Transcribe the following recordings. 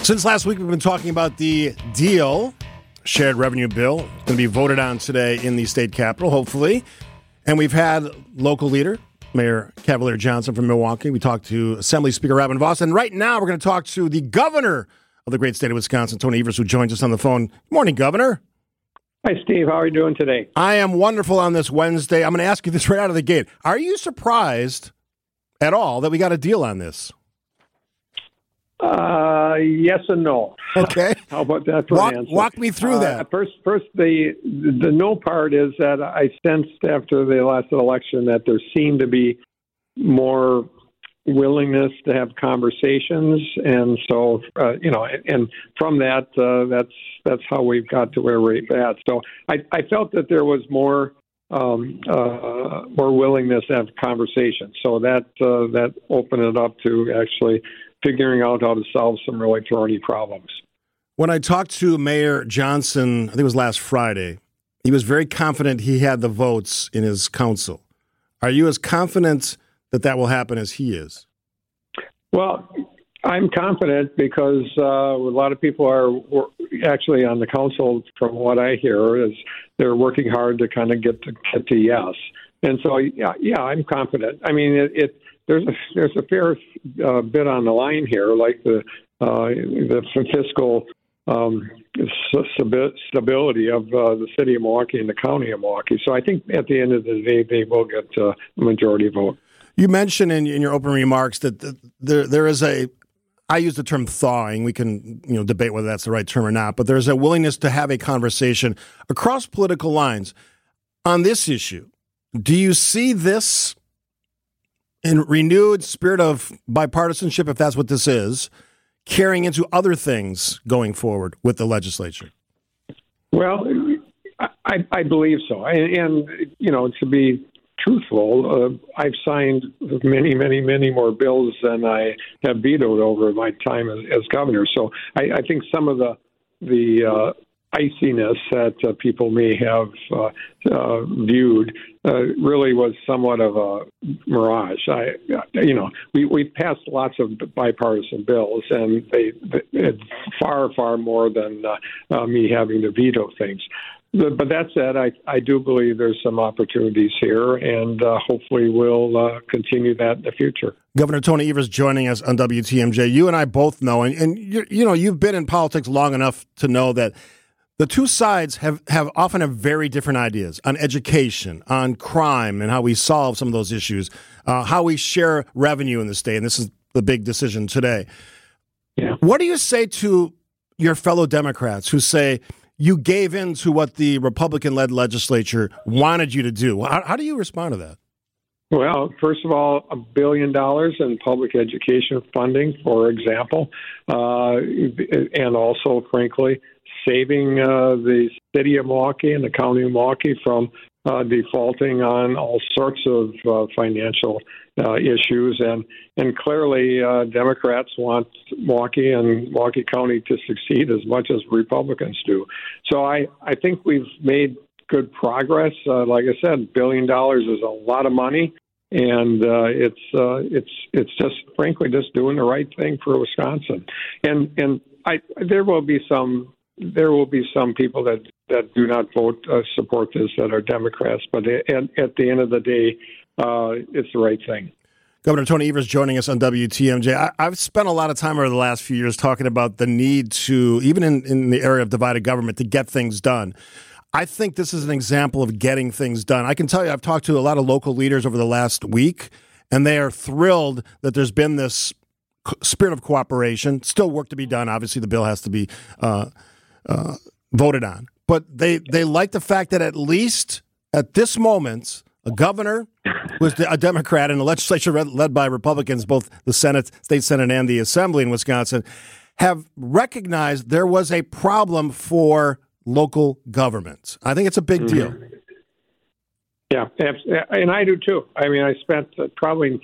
Since last week, we've been talking about the deal, shared revenue bill. It's going to be voted on today in the state capitol, hopefully. And we've had local leader, Mayor Cavalier Johnson from Milwaukee. We talked to Assembly Speaker Robin Vos. And right now, we're going to talk to the governor of the great state of Wisconsin, Tony Evers, who joins us on the phone. Good morning, Governor. Hi, Steve. How are you doing today? I am wonderful on this Wednesday. I'm going to ask you this right out of the gate. Are you surprised at all that we got a deal on this? Yes and no. Okay. How about that for an answer? Walk me through that. First, the no part is that I sensed after the last election that there seemed to be more willingness to have conversations, and so and from that, that's how we've got to where we're at. So I felt that there was more willingness to have conversations. So that opened it up to actually figuring out how to solve some really thorny problems. When I talked to Mayor Johnson, I think it was last Friday, he was very confident he had the votes in his council. Are you as confident that will happen as he is? Well, I'm confident because a lot of people are actually on the council, from what I hear, is they're working hard to kind of get to yes. And so, yeah, I'm confident. I mean, there's a fair bit on the line here, like the fiscal stability of the city of Milwaukee and the county of Milwaukee. So I think at the end of the day, they will get a majority vote. You mentioned in your opening remarks that there is I use the term thawing. We can debate whether that's the right term or not, but there's a willingness to have a conversation across political lines on this issue. Do you see this in renewed spirit of bipartisanship, if that's what this is, carrying into other things going forward with the legislature? Well, I believe so. And to be truthful, I've signed many, many, many more bills than I have vetoed over my time as governor. So I think some of the iciness that people may have viewed really was somewhat of a mirage. We passed lots of bipartisan bills, and it's far more than me having to veto things. But that said, I do believe there's some opportunities here, and hopefully we'll continue that in the future. Governor Tony Evers joining us on WTMJ. You and I both know, and you've been in politics long enough to know that the two sides have often very different ideas on education, on crime, and how we solve some of those issues, how we share revenue in the state, and this is the big decision today. Yeah. What do you say to your fellow Democrats who say you gave in to what the Republican-led legislature wanted you to do? How do you respond to that? Well, first of all, $1 billion in public education funding, for example, and also, frankly, saving the city of Milwaukee and the county of Milwaukee from defaulting on all sorts of financial issues. And clearly, Democrats want Milwaukee and Milwaukee County to succeed as much as Republicans do. So I think we've made good progress. Like I said, $1 billion is a lot of money. And it's just, frankly, just doing the right thing for Wisconsin. And there will be some people that do not support this that are Democrats, but at the end of the day, it's the right thing. Governor Tony Evers joining us on WTMJ. I've spent a lot of time over the last few years talking about the need to, even in the area of divided government, to get things done. I think this is an example of getting things done. I can tell you I've talked to a lot of local leaders over the last week, and they are thrilled that there's been this spirit of cooperation. Still work to be done. Obviously, the bill has to be voted on. But they like the fact that at least at this moment, a governor was a Democrat and a legislature led by Republicans, both the Senate, state Senate, and the Assembly in Wisconsin, have recognized there was a problem for local government. I think it's a big deal. Yeah, and I do too. I mean, I spent probably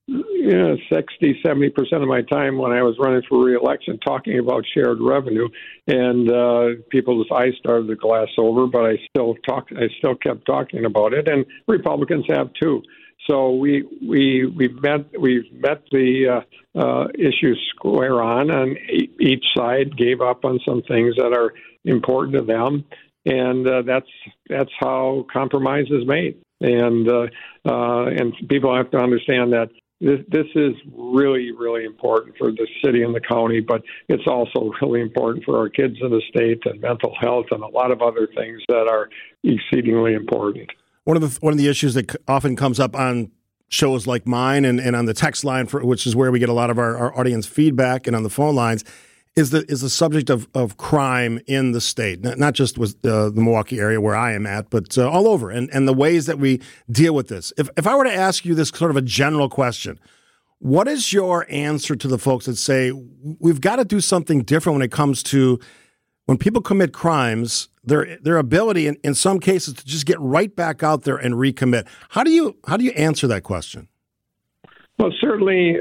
60-70% of my time when I was running for re-election talking about shared revenue, and people's eyes started to glass over, but I still kept talking about it, and Republicans have too. So we've met the issues square on, and each side gave up on some things that are important to them, and that's how compromise is made. And people have to understand that this is really, really important for the city and the county, but it's also really important for our kids in the state and mental health and a lot of other things that are exceedingly important. One of the issues that often comes up on shows like mine and on the text line, which is where we get a lot of our audience feedback, and on the phone lines, is the subject of crime in the state, not just with the Milwaukee area where I am at, but all over, and the ways that we deal with this. If I were to ask you this sort of a general question, what is your answer to the folks that say we've got to do something different when it comes to when people commit crimes, their ability in some cases to just get right back out there and recommit? How do you answer that question? Well, certainly,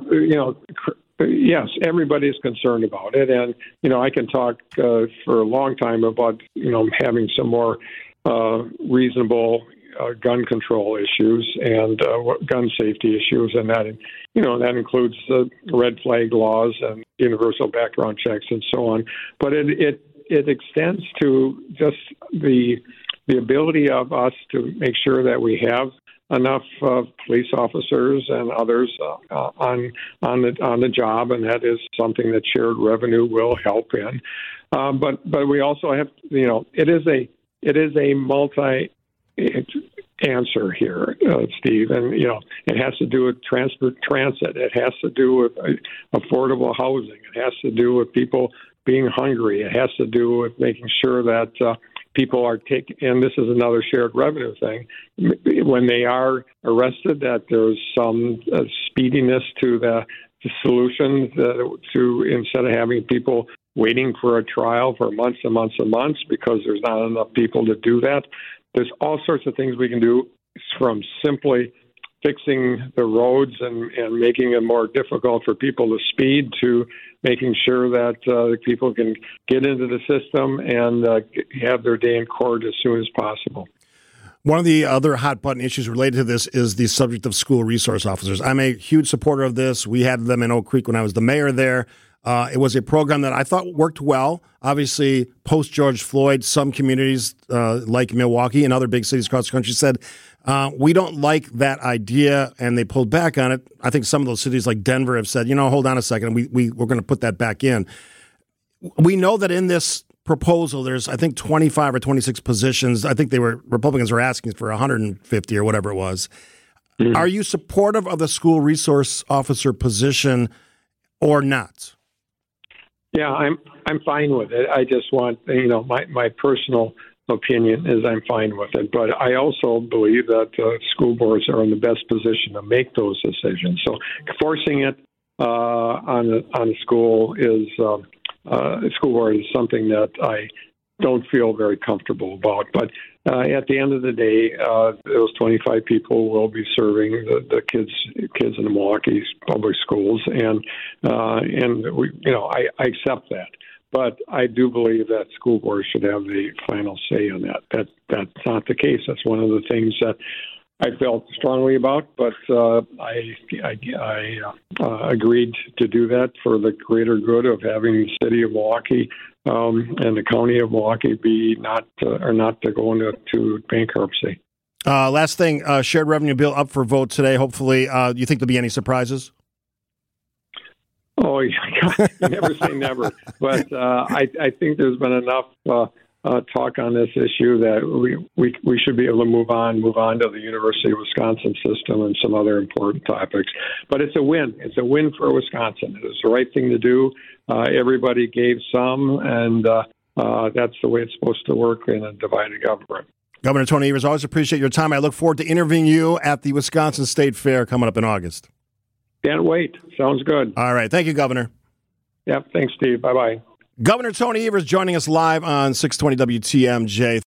yes, everybody's concerned about it, and I can talk for a long time about having some more reasonable gun control issues and gun safety issues, and that includes the red flag laws and universal background checks and so on. But it extends to just the ability of us to make sure that we have enough police officers and others on the job, and that is something that shared revenue will help in. But we also have, it is a multi answer here, Steve, and it has to do with transit. It has to do with affordable housing. It has to do with people being hungry. It has to do with making sure that people are taking, and this is another shared revenue thing, when they are arrested, that there's some speediness to the solution to instead of having people waiting for a trial for months and months and months because there's not enough people to do that. There's all sorts of things we can do, from simply fixing the roads and making it more difficult for people to speed, to making sure that people can get into the system and have their day in court as soon as possible. One of the other hot button issues related to this is the subject of school resource officers. I'm a huge supporter of this. We had them in Oak Creek when I was the mayor there. It was a program that I thought worked well. Obviously, post George Floyd, some communities like Milwaukee and other big cities across the country said, we don't like that idea, and they pulled back on it. I think some of those cities like Denver have said, hold on a second, we're going to put that back in. We know that in this proposal, there's, I think, 25 or 26 positions. I think Republicans were asking for 150 or whatever it was. Mm-hmm. Are you supportive of the school resource officer position or not? Yeah, I'm fine with it. I just want, my personal opinion is I'm fine with it. But I also believe that school boards are in the best position to make those decisions. So forcing it on the school school board is something that I don't feel very comfortable about. But at the end of the day, those 25 people will be serving the kids in the Milwaukee public schools, and we, I accept that. But I do believe that school boards should have the final say on that. That's not the case. That's one of the things that I felt strongly about, but I agreed to do that for the greater good of having the city of Milwaukee and the county of Milwaukee be not to go into bankruptcy. Last thing, shared revenue bill up for vote today. Hopefully, do you think there'll be any surprises? Oh, you never say never. But I think there's been enough talk on this issue that we should be able to move on to the University of Wisconsin system and some other important topics. But it's a win. It's a win for Wisconsin. It was the right thing to do. Everybody gave some, and that's the way it's supposed to work in a divided government. Governor Tony Evers, always appreciate your time. I look forward to interviewing you at the Wisconsin State Fair coming up in August. Can't wait. Sounds good. All right. Thank you, Governor. Yep. Thanks, Steve. Bye-bye. Governor Tony Evers joining us live on 620 WTMJ.